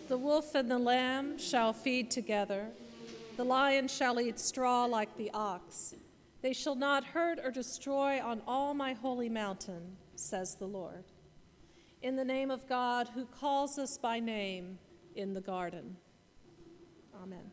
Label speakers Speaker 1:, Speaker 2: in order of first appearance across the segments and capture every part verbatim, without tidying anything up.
Speaker 1: The wolf and the lamb shall feed together. The lion shall eat straw like the ox. They shall not hurt or destroy on all my holy mountain, says the Lord. In the name of God, who calls us by name in the garden. Amen.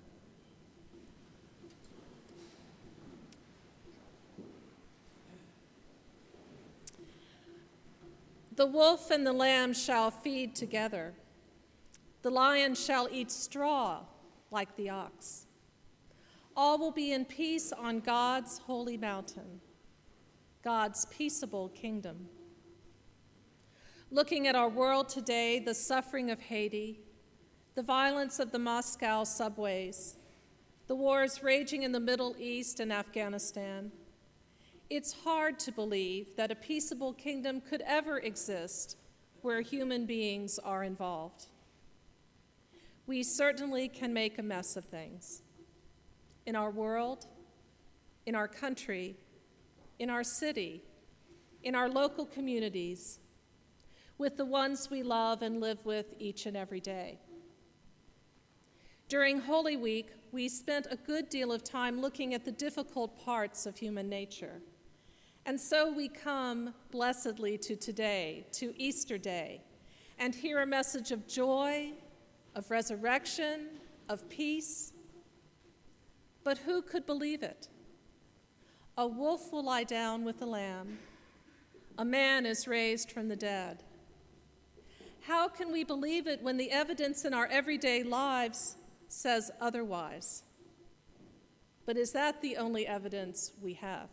Speaker 1: The wolf and the lamb shall feed together. The lion shall eat straw like the ox. All will be in peace on God's holy mountain, God's peaceable kingdom. Looking at our world today, the suffering of Haiti, the violence of the Moscow subways, the wars raging in the Middle East and Afghanistan, it's hard to believe that a peaceable kingdom could ever exist where human beings are involved. We certainly can make a mess of things in our world, in our country, in our city, in our local communities, with the ones we love and live with each and every day. During Holy Week, we spent a good deal of time looking at the difficult parts of human nature. And so we come blessedly to today, to Easter Day, and hear a message of joy, of resurrection, of peace. But who could believe it? A wolf will lie down with the lamb. A man is raised from the dead. How can we believe it when the evidence in our everyday lives says otherwise? But is that the only evidence we have?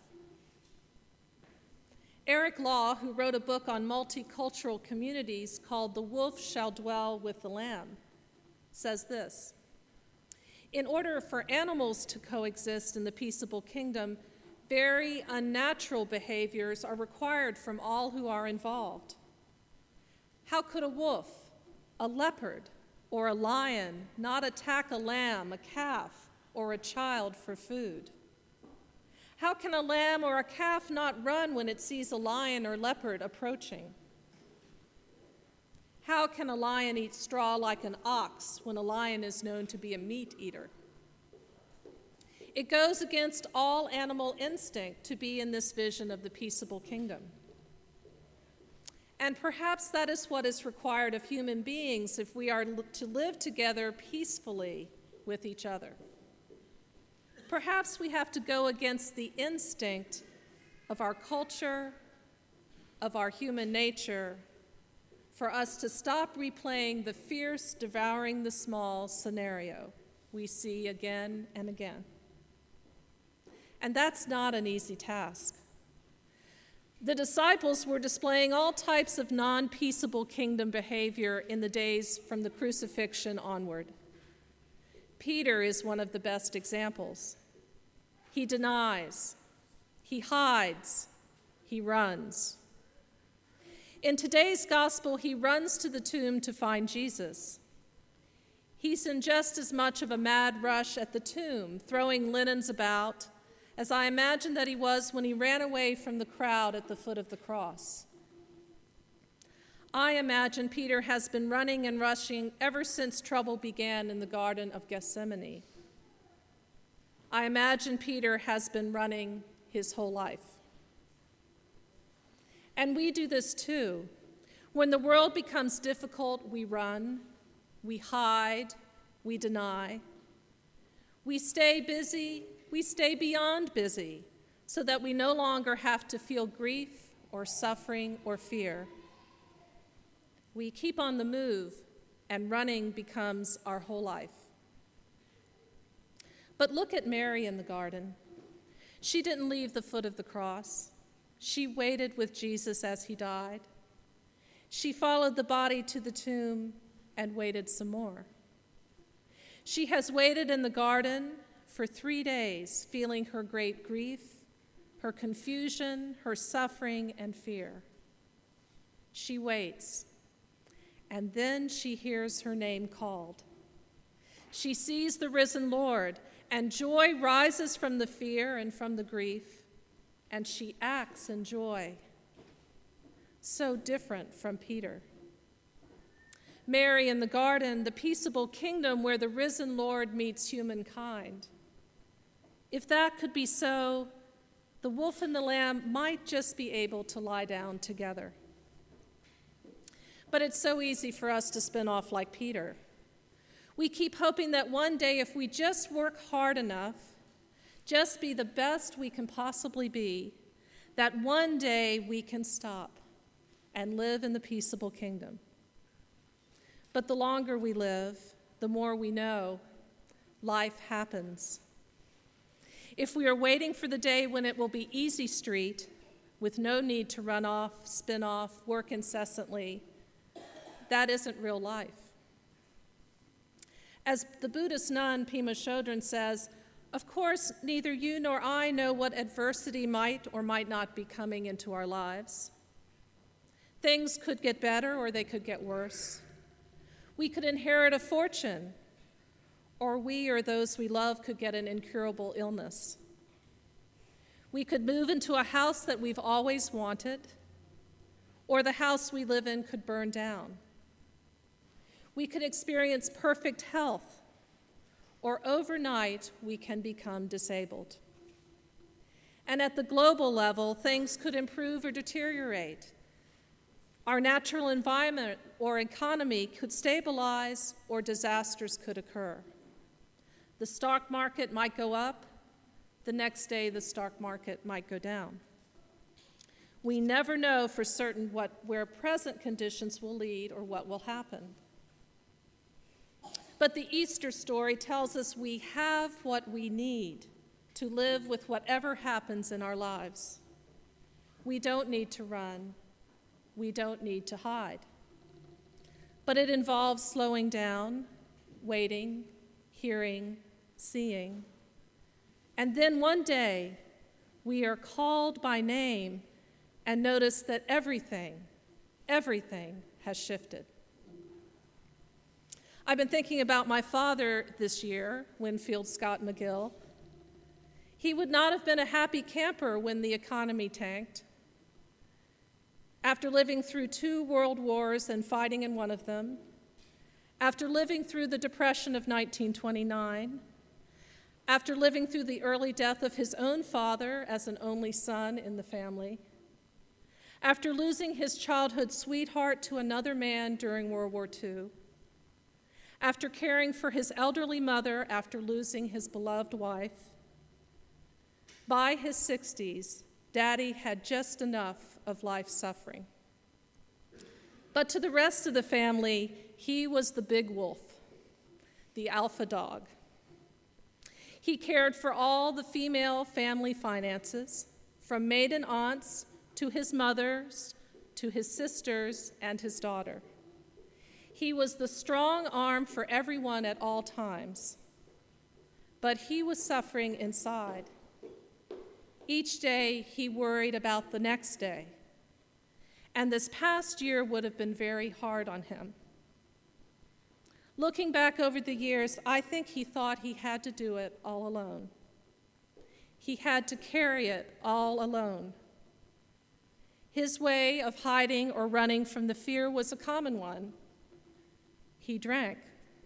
Speaker 1: Eric Law, who wrote a book on multicultural communities called The Wolf Shall Dwell with the Lamb, says this: in order for animals to coexist in the peaceable kingdom, very unnatural behaviors are required from all who are involved. How could a wolf, a leopard, or a lion not attack a lamb, a calf, or a child for food? How can a lamb or a calf not run when it sees a lion or leopard approaching? How can a lion eat straw like an ox when a lion is known to be a meat eater? It goes against all animal instinct to be in this vision of the peaceable kingdom. And perhaps that is what is required of human beings if we are to live together peacefully with each other. Perhaps we have to go against the instinct of our culture, of our human nature, for us to stop replaying the fierce, devouring the small scenario we see again and again. And that's not an easy task. The disciples were displaying all types of non-peaceable kingdom behavior in the days from the crucifixion onward. Peter is one of the best examples. He denies, he hides, he runs. In today's gospel, he runs to the tomb to find Jesus. He's in just as much of a mad rush at the tomb, throwing linens about, as I imagine that he was when he ran away from the crowd at the foot of the cross. I imagine Peter has been running and rushing ever since trouble began in the Garden of Gethsemane. I imagine Peter has been running his whole life. And we do this too. When the world becomes difficult, we run, we hide, we deny. We stay busy, we stay beyond busy, so that we no longer have to feel grief or suffering or fear. We keep on the move, and running becomes our whole life. But look at Mary in the garden. She didn't leave the foot of the cross. She waited with Jesus as he died. She followed the body to the tomb and waited some more. She has waited in the garden for three days, feeling her great grief, her confusion, her suffering, and fear. She waits. And then she hears her name called. She sees the risen Lord, and joy rises from the fear and from the grief, and she acts in joy. So different from Peter. Mary in the garden, the peaceable kingdom where the risen Lord meets humankind. If that could be so, the wolf and the lamb might just be able to lie down together. But it's so easy for us to spin off like Peter. We keep hoping that one day, if we just work hard enough, just be the best we can possibly be, that one day we can stop and live in the peaceable kingdom. But the longer we live, the more we know life happens. If we are waiting for the day when it will be easy street, with no need to run off, spin off, work incessantly, that isn't real life. As the Buddhist nun Pema Chodron says, of course, neither you nor I know what adversity might or might not be coming into our lives. Things could get better or they could get worse. We could inherit a fortune, or we or those we love could get an incurable illness. We could move into a house that we've always wanted, or the house we live in could burn down. We could experience perfect health, or overnight we can become disabled. And at the global level, things could improve or deteriorate. Our natural environment or economy could stabilize, or disasters could occur. The stock market might go up. The next day, the stock market might go down. We never know for certain what, where present conditions will lead or what will happen. But the Easter story tells us we have what we need to live with whatever happens in our lives. We don't need to run. We don't need to hide. But it involves slowing down, waiting, hearing, seeing. And then one day, we are called by name and notice that everything, everything has shifted. I've been thinking about my father this year, Winfield Scott McGill. He would not have been a happy camper when the economy tanked. After living through two world wars and fighting in one of them, after living through the Depression of nineteen twenty-nine, after living through the early death of his own father as an only son in the family, after losing his childhood sweetheart to another man during World War Two, after caring for his elderly mother after losing his beloved wife, by his sixties, Daddy had just enough of life's suffering. But to the rest of the family, he was the big wolf, the alpha dog. He cared for all the female family finances, from maiden aunts to his mothers, to his sisters and his daughter. He was the strong arm for everyone at all times, but he was suffering inside. Each day, he worried about the next day. And this past year would have been very hard on him. Looking back over the years, I think he thought he had to do it all alone. He had to carry it all alone. His way of hiding or running from the fear was a common one. He drank.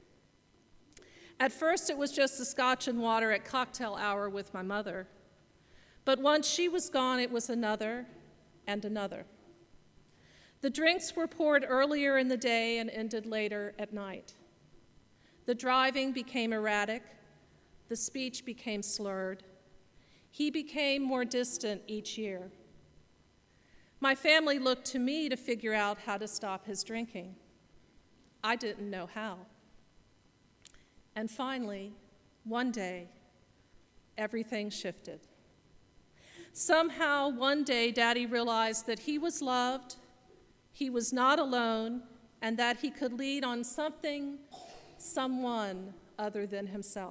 Speaker 1: At first, it was just the scotch and water at cocktail hour with my mother. But once she was gone, it was another and another. The drinks were poured earlier in the day and ended later at night. The driving became erratic. The speech became slurred. He became more distant each year. My family looked to me to figure out how to stop his drinking. I didn't know how. And finally, one day, everything shifted. Somehow, one day, Daddy realized that he was loved, he was not alone, and that he could lead on something, someone other than himself.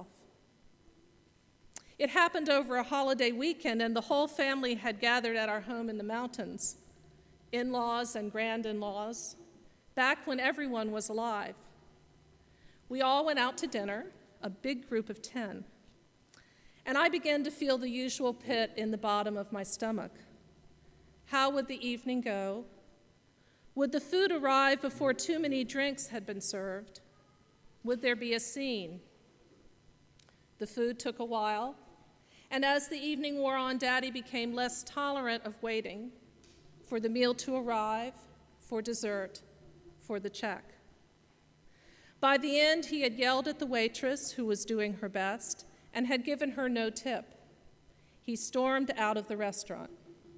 Speaker 1: It happened over a holiday weekend, and the whole family had gathered at our home in the mountains, in-laws and grand-in-laws, back when everyone was alive. We all went out to dinner, a big group of ten. And I began to feel the usual pit in the bottom of my stomach. How would the evening go? Would the food arrive before too many drinks had been served? Would there be a scene? The food took a while, and as the evening wore on, Daddy became less tolerant of waiting for the meal to arrive, for dessert, for the check. By the end, he had yelled at the waitress, who was doing her best, and had given her no tip. He stormed out of the restaurant.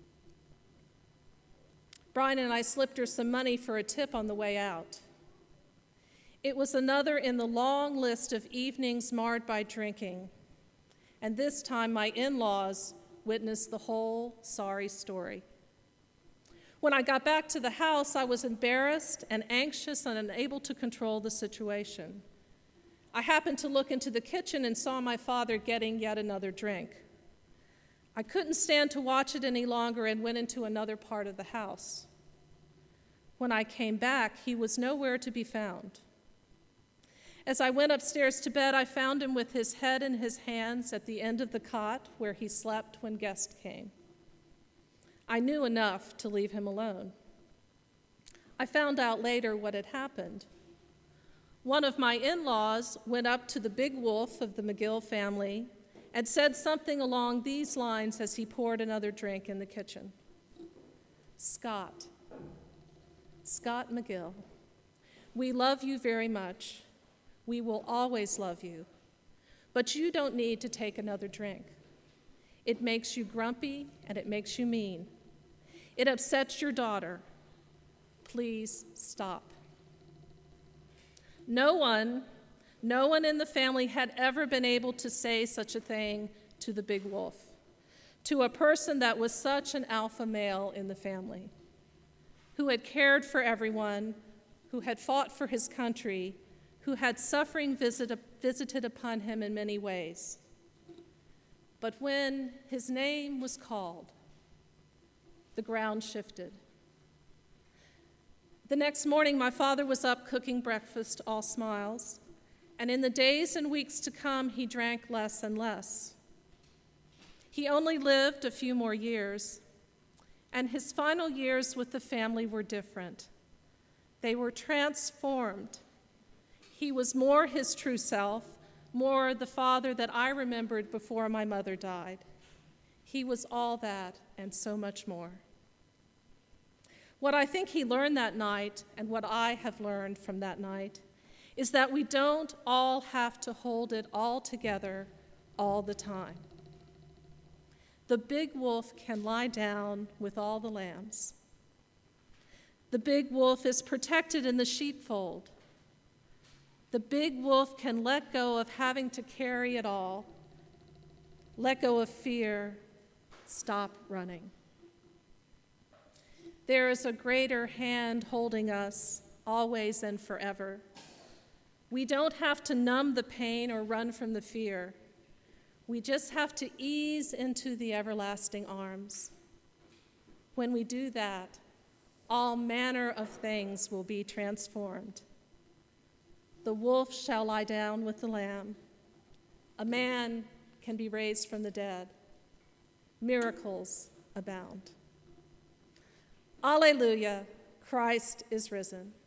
Speaker 1: Brian and I slipped her some money for a tip on the way out. It was another in the long list of evenings marred by drinking, and this time my in-laws witnessed the whole sorry story. When I got back to the house, I was embarrassed and anxious and unable to control the situation. I happened to look into the kitchen and saw my father getting yet another drink. I couldn't stand to watch it any longer and went into another part of the house. When I came back, he was nowhere to be found. As I went upstairs to bed, I found him with his head in his hands at the end of the cot where he slept when guests came. I knew enough to leave him alone. I found out later what had happened. One of my in-laws went up to the big wolf of the McGill family and said something along these lines as he poured another drink in the kitchen. Scott, Scott McGill, we love you very much. We will always love you. But you don't need to take another drink. It makes you grumpy and it makes you mean. It upsets your daughter. Please stop. No one, no one in the family had ever been able to say such a thing to the big wolf, to a person that was such an alpha male in the family, who had cared for everyone, who had fought for his country, who had suffering visit, visited upon him in many ways. But when his name was called, the ground shifted. The next morning, my father was up cooking breakfast, all smiles, and in the days and weeks to come, he drank less and less. He only lived a few more years, and his final years with the family were different. They were transformed. He was more his true self, more the father that I remembered before my mother died. He was all that and so much more. What I think he learned that night, and what I have learned from that night, is that we don't all have to hold it all together all the time. The big wolf can lie down with all the lambs. The big wolf is protected in the sheepfold. The big wolf can let go of having to carry it all, let go of fear, stop running. There is a greater hand holding us always and forever. We don't have to numb the pain or run from the fear. We just have to ease into the everlasting arms. When we do that, all manner of things will be transformed. The wolf shall lie down with the lamb. A man can be raised from the dead. Miracles abound. Alleluia, Christ is risen.